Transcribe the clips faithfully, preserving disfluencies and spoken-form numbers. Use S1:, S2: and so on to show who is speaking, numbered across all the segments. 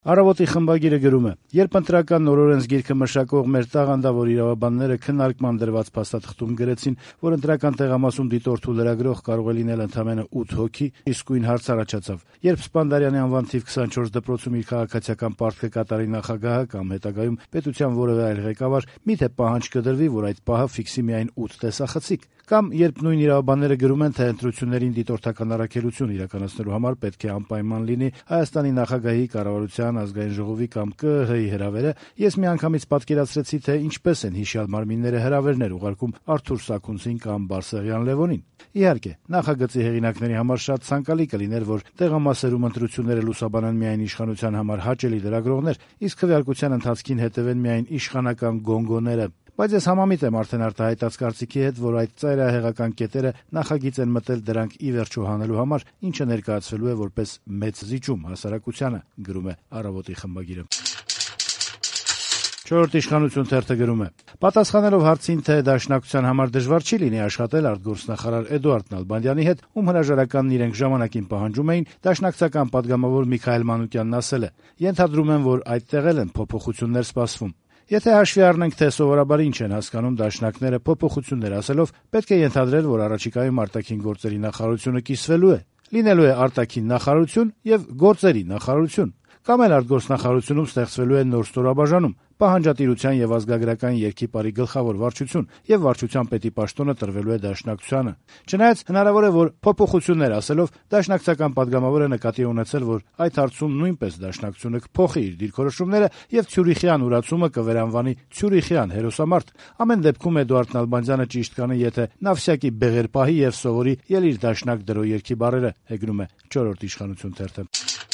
S1: Առավոտի խմբագիրը գրում է. «Երբ ընտրական նոր օրենսգիրքը մշակող մեր տաղանդավոր իրավաբանները քննարկման դրված փաստաթղթում գրեցին, որ ընտրական տեղամասում դիտորդ ու լրագրող կարող է լինել ընդամենը ութ հոգի, իսկույն հարց առաջացավ. երբ Սպանդարյանի անվան թիվ քսանչորս դպրոցում իր քաղաքացիական պարտքը կատարի նախագահը կամ հետագայում պետության որևէ այլ ղեկավար, միթե պահանջ կդրվի, որ այդ պահը ֆիքսի միայն ութ տեսախցիկ, կամ երբ նույն իրավաբանները գրում են, թե ընտրություններին դիտորդական առաքելություն իրականացնելու համար պետք է անպայման լինի Հայաստանի նախագահի, կառավարության, ազգային ժողովի կամ Կը Հ Ի հրավերը, ես միանգամից պատկերացրեցի, թե ինչպես են հիշյալ մարմինները հրավերներ ուղարկում Արթուր Սաքունցին կամ Բարսեղյան Լևոնին։ Իհարկե, նախագծի հեղինակների համար շատ ցանկալի կլիներ, որ տեղամասերում ընտրությունները լուսաբանեն միայն իշխանության համար հաճելի լրագրողներ, իսկ քվեարկության ընթացքին հետևեն միայն իշխանական գոնգոները։ Բայց ես համամիտ եմ արդեն արտահայտած կարծիքի հետ, որ այդ ծայրահեղական կետերը նախագիծ են մտել դրանք ի վերջո հանելու համար, ինչը ներկայացվելու է որպես մեծ զիջում հասարակությանը», գրում է «Առավոտի» խմբագիրը։ «Չորրորդ իշխանություն» թերթը գրում է. «Պատասխանելով հարցին, թե Դաշնակցության համար դժվար չի լինի աշխատել արտգործնախարար Էդուարդ Նալբանդյանի հետ, ում հրաժարականն իրենք ժամանակին պահանջում էին, դաշնակցական պատգամավոր Միքայել Մանուկյանն ասել է. «Ենթադրում եմ, որ այդտեղ էլ են փոփոխություններ սպասվում։ Եթե հաշվի առնենք, թե սովորաբար ինչ են հասկանում դաշնակները փոփոխություններ ասելով, պետք է ենթադրել, որ առաջիկայում արտաքին գործերի նախարարությունը կիսվելու է։ Լինելու է արտաքին նախարարություն եւ գործերի նախարարություն։ Կամ էլ արտգործնախարարությունում ստեղծվելու է նոր ստորաբաժանում, պահանջատիրության եւ ազգագրական երկիպարի գլխավոր վարչություն եւ վարչության պետի պաշտոնը տրվելու է Դաշնակցությանը։ Չնայած հնարավոր է, որ փոփոխություններ ասելով դաշնակցական պատգամավորը նկատի ունեցել, որ այդ հարցում նույնպես Դաշնակցությունը կփոխի իր դիրքորոշումները եւ Ցյուրիխյան ուրացումը կվերանվանի Ցյուրիխյան հերոսամարտ։ Ամեն դեպքում Էդուարդ Նալբանդյանը ճիշտ կանի, եթե նավսյակի բեղեր պահի եւ սովորի ելիր դաշնակ դրո երկի բառերը», հեգնում է «Չորրորդ իշխանություն» թերթը։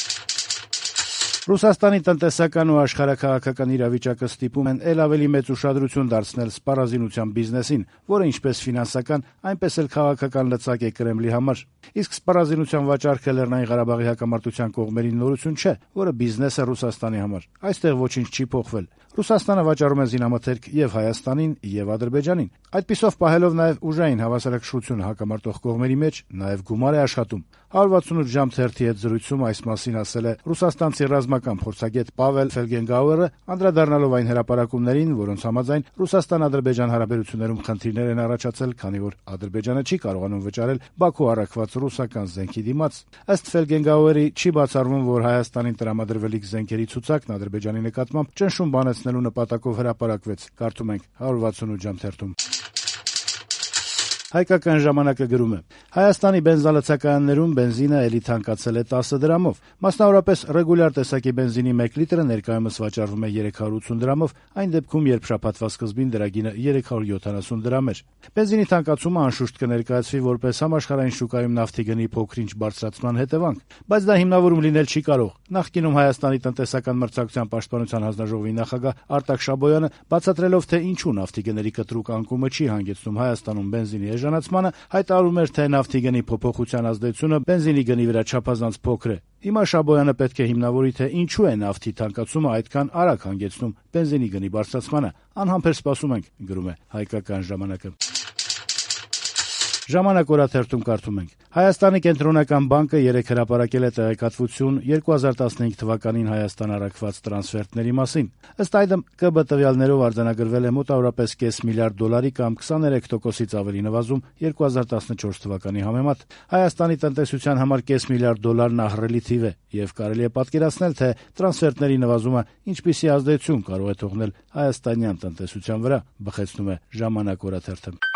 S1: Ռուսաստանի տնտեսական ու աշխարհաքաղաքական իրավիճակը ստիպում են էլ ավելի մեծ ուշադրություն դարձնել սպառազինության բիզնեսին, որը ինչպես ֆինանսական, այնպես էլ քաղաքական լծակ է Կրեմլի համար։ Իսկ սպառազինության վաճառքը Լեռնային Ղարաբաղի հակամարտության կողմերի նորություն չէ, որը բիզնես է Ռուսաստանի համար։ Այստեղ ոչինչ չի փոխվել։ Ռուսաստանը վաճառում է զինամթերք եւ Հայաստանին, եւ Ադրբեջանին։ Այդպիսով պահելով նաեւ ուժային հավասարակշռությունը հակամարտող կողմերի մեջ, նաեւ գումար է աշխատում։ հարյուր վաթսունութ ժամ թերթի հետ զրույցում այս մասին ասել է ռուսաստանցի ռազմական փորձագետ Պավել Ֆելգենգաուերը, անդրադառնալով այն հրապարակումներին, որոնց համաձայն Ռուսաստան-Ադրբեջան հարաբերություններում խնդիրներ են առաջացել, քանի որ Ադրբեջանը չի կարողանում վճարել Բաքու առաքված ռուսական զենքի դիմաց։ Ըստ Ֆելգենգաուերի, չի բացառվում, որ Հայաստանին տրամադրվելիք զենքերի ցուցակն Ադրբեջանի նկատմամբ ճնշում բանեցնելու նպատակով հրապարակվեց, կարդում ենք հարյուր վաթսունութ ժամ թերթում։ Հայկական ժամանակը գրում է. Հայաստանի բենզալցակայաններում բենզինը էլի թանկացել է տասը դրամով։ Մասնավորապես ռեգուլյար տեսակի բենզինի մեկ լիտրը ներկայումս վաճառվում է երեք հարյուր ութուն դրամով, այն դեպքում, երբ շաբաթվա սկզբին դրա գինը երեք հարյուր յոթանասուն դրամ էր։ Բենզինի թանկացումը անշուշտ կներկայացվի որպես համաշխարհային շուկայում նավթի գնի փոքր-ինչ բարձրացման հետևանք, բայց դա հիմնավորում լինել չի կարող։ Նախկինում Հայաստանի տնտեսական մրցակցության պաշտպանության հանձնաժողովի նախագահ Արտակ Շաբոյանը, բացատրելով, թե ինչու նավթի գների կտրուկ անկումը չի հանգեցնում Հայաստանում բենզինի էժանացմանը, հայտարարում էր, թե նավթի գնի փոփոխության ազդեցությունը բենզինի գնի վրա չափազանց փոքր է։ Հիմա Շաբոյանը պետք է հիմնավորի, թե ինչու է նավթի թանկացումը այդքան արագ հանգեցնում բենզինի գնի բարձրացմանը։ Անհամբեր սպասում ենք, գրում է Հայկական ժամանակը։ Ժամանակ օրաթերթում կարդում ենք. Հայաստանի կենտրոնական բանկը երեկ հրապարակել է տեղեկատվություն երկու հազար տասնհինգ թվականին Հայաստան առաքված տրանսֆերտների մասին։ Ըստ այդմ, Կ B տվյալներով արձանագրվել է մոտավորապես կես միլիարդ դոլարի կամ քսաներեք տոկոսից ավելի նվազում երկու հազար տասնչորս թվականի համեմատ։ Հայաստանի տնտեսության համար կես միլիարդ դոլարն ահռելի թիվ է, եւ կարելի է պատկերացնել, թե տրանսֆերտների նվազումը ինչպիսի ազդեցություն կարող է թողնել հայաստանյան տնտեսության վրա, բխեցնում է Ժամանակ օրաթերթը։